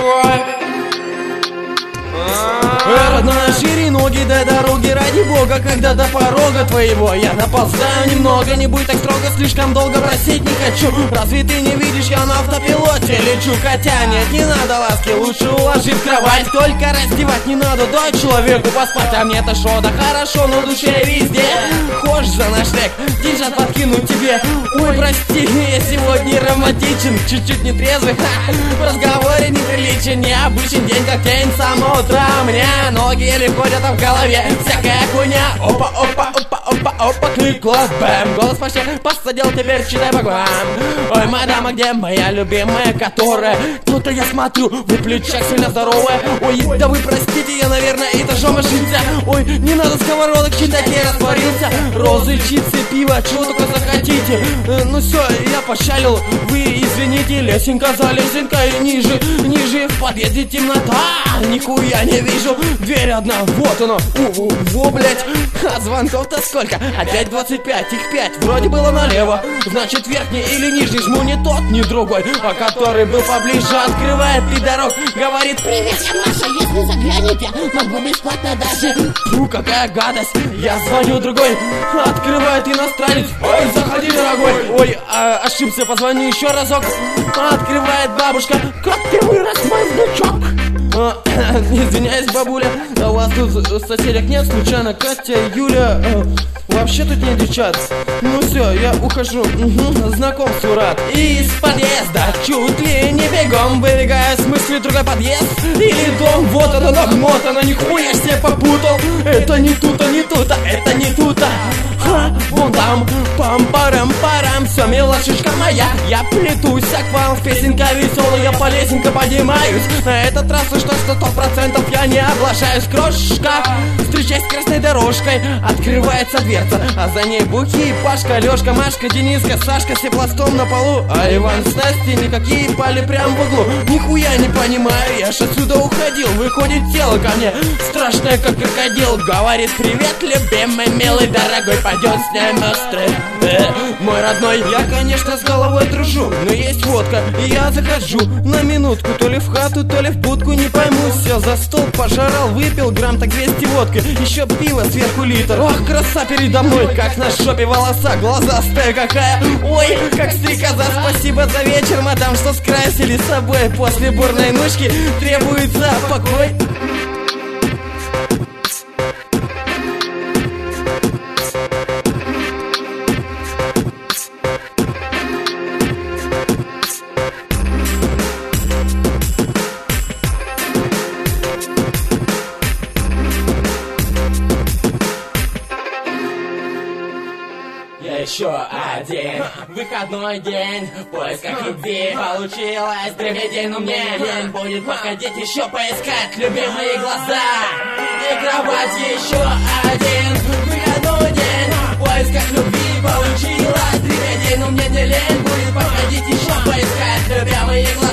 твой. Родная, шире ноги до дороги, ради бога, когда до порога твоего я наползаю немного. Не будь так строго, слишком долго просить не хочу. Разве ты не видишь, я на автопилоте лечу? Хотя нет, не надо ласки, лучше уложи в кровать. Только раздевать не надо, дай человеку поспать. А мне-то шо, да хорошо, на душе везде. Хочешь за ночлег, деньжат подкину тебе. Ой, прости, я сегодня романтичен, чуть-чуть не трезвый, в разговоре неприличен. Необычный день, как день, с самого утра мне ноги еле ходят, а в голове всякая хуйня. Опа, опа, опа, опа, опа, клик, класс, бэм. Голос почти посадил, теперь читай по губам. Ой, мадам, а где моя любимая, которая? Кто-то, я смотрю, вы в плечах сильно здоровая. Ой, да вы простите, я, наверное, этажом ошибся. Ой, не надо сковородок считать, я растворился. Розы, чипсы, пиво, чего только захотите. Ну все, я пошалил, вы извините. Лесенка за лесенкой, ниже, ниже. В подъезде темнота, нихуя не вижу. Дверь одна, вот она, во, блять. А звонков-то сколько? Опять 25, их 5, вроде было налево. Значит, верхний или нижний жму не тот, ни другой. А который был поближе, открывает пидорок. Говорит: привет, я Маша, если загляните, могу бесплатно даже. Фу, какая гадость, я звоню другой. Открывает иностранец: ой, заходи, дорогой. Ой, ошибся, позвони еще разок. Открывает бабушка: как ты вырос, мой внучок. Извиняюсь, бабуля, а у вас тут в соседях нет случайно Катя, Юля? Вообще тут нет девчат. Ну все, я ухожу, знакомству рад. Из подъезда чуть ли не бегом выбегаю, в смысле другой подъезд или дом. Вот она намотана, нихуя себе попутал. Это не тут, а не тут, а это не тут, а вон там, пам-парам-парам. Все, милашечка моя, я плетусь к вам. Песенка веселая, я по лесенке поднимаюсь. На этот раз уж точно 100% я не облажаюсь. Крошка, встречаясь с красной дорожкой, открывается дверца, а за ней Бухи, Пашка, Лешка, Машка, Дениска, Сашка, все пластом на полу. А Иван с Настей никакие пали прям в углу. Нихуя не понимаю, я ж отсюда уходил. Выходит тело ко мне, страшное как крокодил. Говорит: привет, любимый, милый, дорогой, пойдем с ним острый. Мой родной, я, конечно, с головой дружу, но есть водка, и я захожу на минутку. То ли в хату, то ли в будку, не пойму. Все, за стол пожрал, выпил грамм так 200 водки. Еще пиво сверху литр. Ох, краса передо мной, как на жопе волоса, глазастая какая. Ой, как стрекоза, спасибо за вечер, мадам, что скрасили собой. После бурной ночки требуется покой. Еще один выходной день в поисках любви. Получилось древний день, но мне лень будет походить, еще поискать любимые глаза и кровать. Еще один выходной день в поисках любви. Получилось древний день, но мне не лень будет походить, еще поискать любимые глаза.